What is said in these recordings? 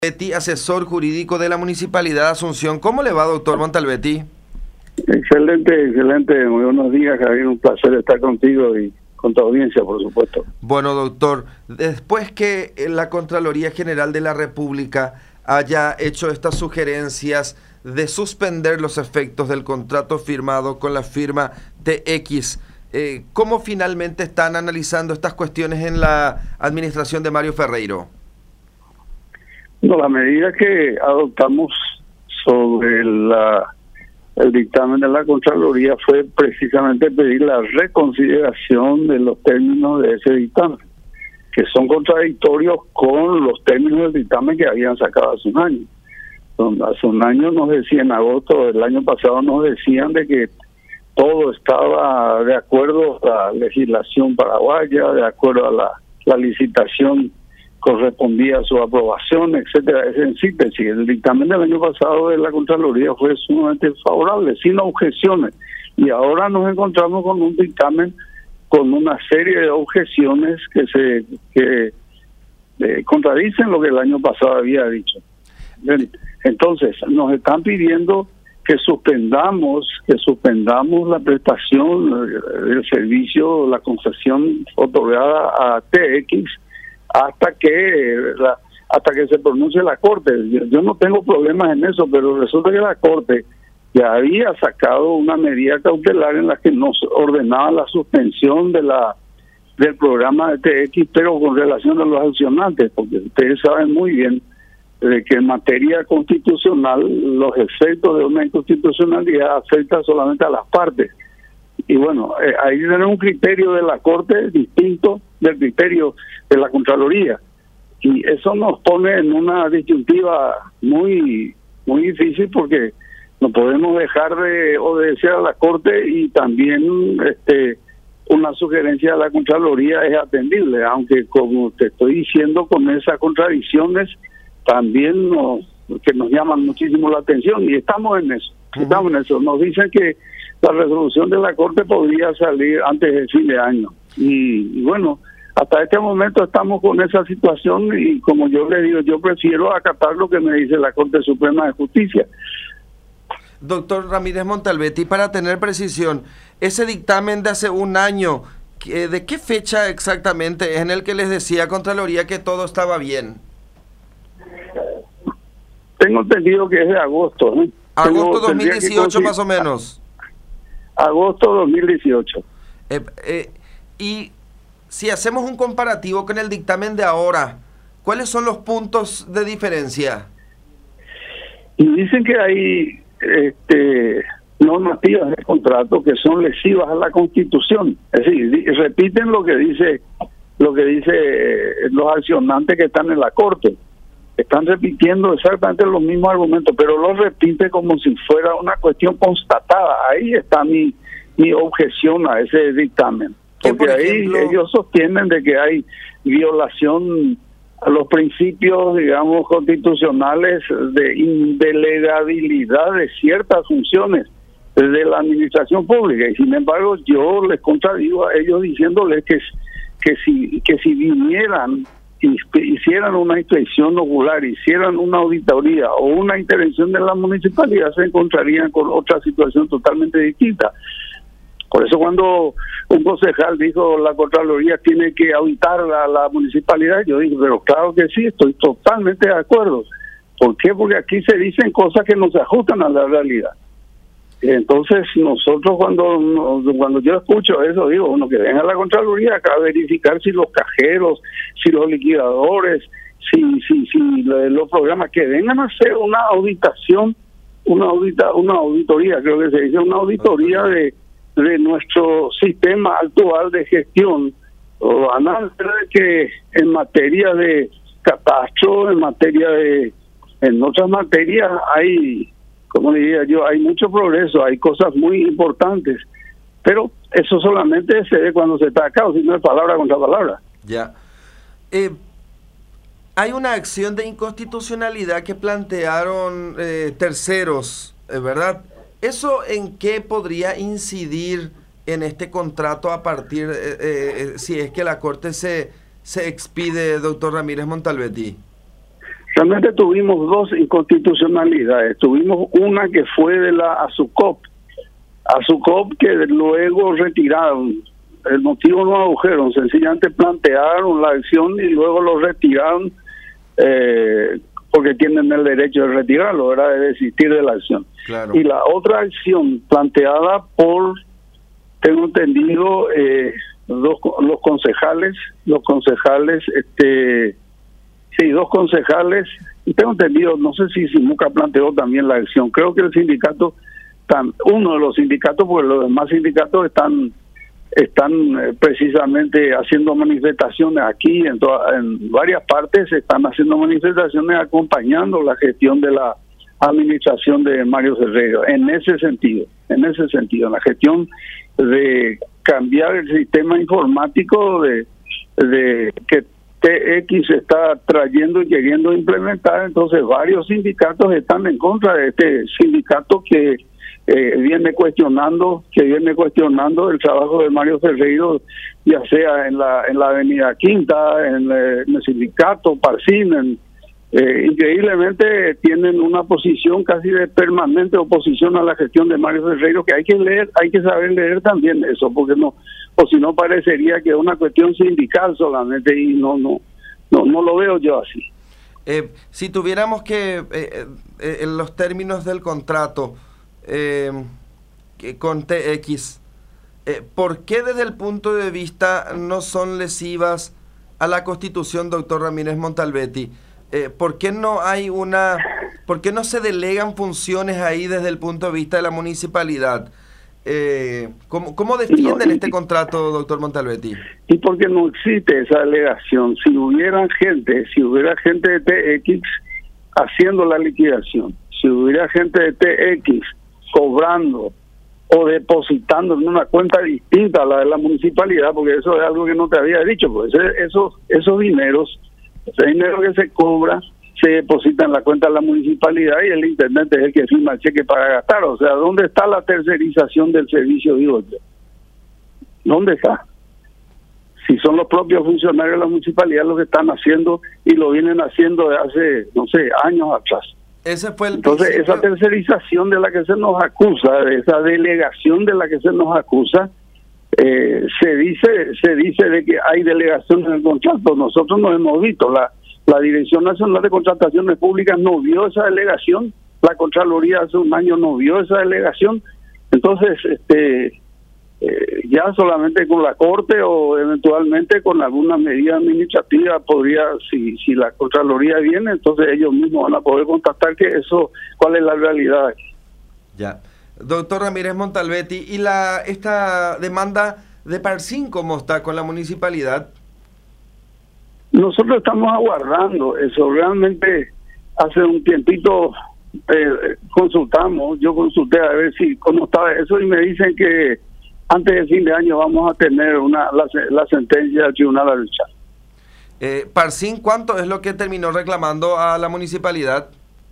Montalbetti, asesor jurídico de la Municipalidad de Asunción. ¿Cómo le va, doctor Montalbetti? Excelente, excelente. Muy buenos días, Javier. Un placer estar contigo y con tu audiencia, por supuesto. Bueno, doctor, después que la Contraloría General de la República haya hecho estas sugerencias de suspender los efectos del contrato firmado con la firma TX, ¿cómo finalmente están analizando estas cuestiones en la administración de Mario Ferreiro? No, la medida que adoptamos sobre el dictamen de la Contraloría fue precisamente pedir la reconsideración de los términos de ese dictamen, que son contradictorios con los términos del dictamen que habían sacado hace un año. Hace un año nos decían, en agosto del año pasado nos decían de que todo estaba de acuerdo a la legislación paraguaya, de acuerdo a la licitación correspondía a su aprobación, etcétera. Es en síntesis, el dictamen del año pasado de la Contraloría fue sumamente favorable, sin objeciones, y ahora nos encontramos con un dictamen con una serie de objeciones que contradicen lo que el año pasado había dicho. Entonces, nos están pidiendo que suspendamos la prestación del servicio, la concesión otorgada a TX hasta que se pronuncie la Corte. Yo no tengo problemas en eso, pero resulta que la Corte ya había sacado una medida cautelar en la que nos ordenaba la suspensión del programa de TX, pero con relación a los accionantes, porque ustedes saben muy bien de que en materia constitucional los efectos de una inconstitucionalidad afectan solamente a las partes. Y bueno, ahí tenemos un criterio de la Corte distinto del criterio de la Contraloría. Y eso nos pone en una disyuntiva muy difícil, porque no podemos dejar de obedecer a la Corte, y también una sugerencia de la Contraloría es atendible, aunque como te estoy diciendo, con esas contradicciones también que nos llaman muchísimo la atención, y estamos en eso. Nos dicen que la resolución de la Corte podría salir antes del fin de año, y bueno, hasta este momento estamos con esa situación, y como yo le digo, yo prefiero acatar lo que me dice la Corte Suprema de Justicia. Doctor Ramírez Montalbetti, para tener precisión, ese dictamen de hace un año, ¿de qué fecha exactamente es en el que les decía Contraloría que todo estaba bien? Tengo entendido que es de agosto, ¿no? Agosto 2018 más o menos. Agosto 2018. Y si hacemos un comparativo con el dictamen de ahora, ¿cuáles son los puntos de diferencia? Y dicen que hay normativas de contrato que son lesivas a la Constitución. Es decir, repiten lo que dice los accionantes que están en la Corte. Están repitiendo exactamente los mismos argumentos, pero los repite como si fuera una cuestión constatada. Ahí está mi objeción a ese dictamen. Porque ahí ellos sostienen de que hay violación a los principios, digamos, constitucionales de indelegabilidad de ciertas funciones de la administración pública. Y sin embargo, yo les contradigo a ellos diciéndoles que si vinieran, hicieran una inspección ocular, hicieran una auditoría o una intervención de la municipalidad, se encontrarían con otra situación totalmente distinta. Por eso cuando un concejal dijo la Contraloría tiene que auditar a la municipalidad, yo dije, pero claro que sí, estoy totalmente de acuerdo. ¿Por qué? Porque aquí se dicen cosas que no se ajustan a la realidad. Entonces nosotros cuando yo escucho eso, digo, bueno, que venga la Contraloría acá a verificar si los cajeros, si los liquidadores, si los programas, que vengan a hacer una auditación, una auditoría, creo que se dice, una auditoría de nuestro sistema actual de gestión. Van a ver que en materia de catastro, en otras materias hay, como diría yo, hay mucho progreso, hay cosas muy importantes, pero eso solamente se ve cuando se está acá, o si no es palabra contra palabra. Ya. Hay una acción de inconstitucionalidad que plantearon terceros, ¿verdad? ¿Eso en qué podría incidir en este contrato a partir, si es que la Corte se expide, doctor Ramírez Montalbetti? Realmente tuvimos dos inconstitucionalidades. Tuvimos una que fue de la ASUCOP, que luego retiraron. El motivo no adujeron, sencillamente plantearon la acción y luego lo retiraron porque tienen el derecho de retirarlo, era de desistir de la acción. Claro. Y la otra acción planteada por, tengo entendido, dos concejales, dos concejales, y tengo entendido, no sé si Simuca planteó también la acción. Creo que el sindicato, uno de los sindicatos, porque los demás sindicatos están precisamente haciendo manifestaciones aquí, en varias partes están haciendo manifestaciones acompañando la gestión de la administración de Mario Ferreiro, en ese sentido, en la gestión de cambiar el sistema informático de que TX está trayendo y queriendo implementar. Entonces varios sindicatos están en contra de este sindicato que viene cuestionando el trabajo de Mario Ferreiro, ya sea en la Avenida Quinta, en el sindicato Parcín. Increíblemente tienen una posición casi de permanente oposición a la gestión de Mario Ferreiro, que hay que saber leer también eso, porque no, o si no parecería que es una cuestión sindical solamente, y no lo veo yo así. Si tuviéramos que en los términos del contrato con TX, ¿por qué desde el punto de vista no son lesivas a la Constitución, doctor Ramírez Montalbetti? ¿Por qué no se delegan funciones ahí desde el punto de vista de la municipalidad? ¿Cómo defienden este contrato, doctor Montalbetti? Y porque no existe esa delegación. Si hubiera gente de TX haciendo la liquidación, si hubiera gente de TX cobrando o depositando en una cuenta distinta a la de la municipalidad, porque eso es algo que no te había dicho, pues esos dineros, ese dinero que se cobra se deposita en la cuenta de la municipalidad y el intendente es el que firma el cheque para gastar. O sea, ¿dónde está la tercerización del servicio? Digo yo, ¿dónde está? Si son los propios funcionarios de la municipalidad los que están haciendo y lo vienen haciendo de hace, no sé, años atrás. Ese fue el Entonces, principio. esa tercerización de la que se nos acusa, esa delegación de la que se nos acusa, se dice de que hay delegación en el contrato. Nosotros no hemos visto, la Dirección Nacional de Contrataciones Públicas no vio esa delegación, la Contraloría hace un año no vio esa delegación. Entonces, ya solamente con la Corte o eventualmente con alguna medida administrativa podría, si la Contraloría viene, entonces ellos mismos van a poder constatar que eso, cuál es la realidad aquí. Ya. Doctor Ramírez Montalbetti, ¿y esta demanda de Parcín cómo está con la municipalidad? Nosotros estamos aguardando eso. Realmente hace un tiempito yo consulté a ver si cómo estaba eso y me dicen que antes del fin de año vamos a tener la sentencia del Tribunal Arbitral. Parcín, ¿cuánto es lo que terminó reclamando a la municipalidad?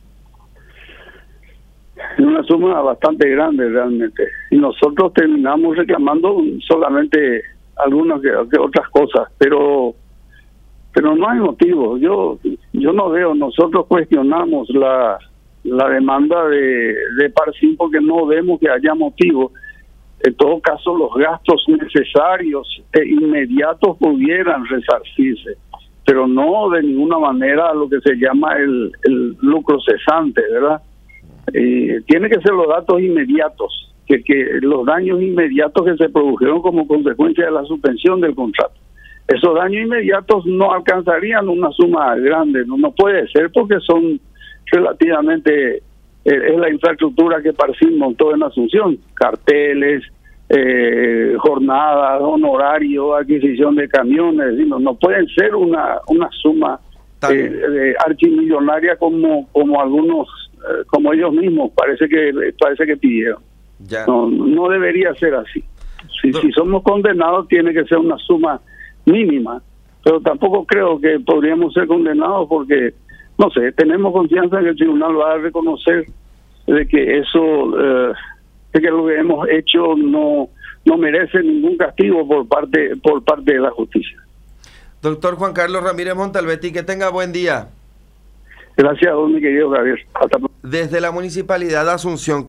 Es una suma bastante grande realmente. Y nosotros terminamos reclamando solamente algunas que otras cosas, pero no hay motivo. Yo no veo, nosotros cuestionamos la demanda de Parcín porque no vemos que haya motivo. En todo caso, los gastos necesarios e inmediatos pudieran resarcirse, pero no de ninguna manera lo que se llama el lucro cesante, ¿verdad? Tiene que ser los datos inmediatos, que los daños inmediatos que se produjeron como consecuencia de la suspensión del contrato. Esos daños inmediatos no alcanzarían una suma grande, no puede ser porque son relativamente, es la infraestructura que Parcín montó en Asunción, carteles, jornadas, honorarios, adquisición de camiones, no pueden ser una suma archimillonaria como algunos, como ellos mismos parece que pidieron. Ya. No debería ser así. Si somos condenados tiene que ser una suma mínima, pero tampoco creo que podríamos ser condenados porque, no sé, tenemos confianza en que el tribunal va a reconocer de que eso, de que lo que hemos hecho no merece ningún castigo por parte de la justicia. Doctor Juan Carlos Ramírez Montalbetti, que tenga buen día. Gracias a vos, mi querido Javier. Hasta pronto. Desde la Municipalidad de Asunción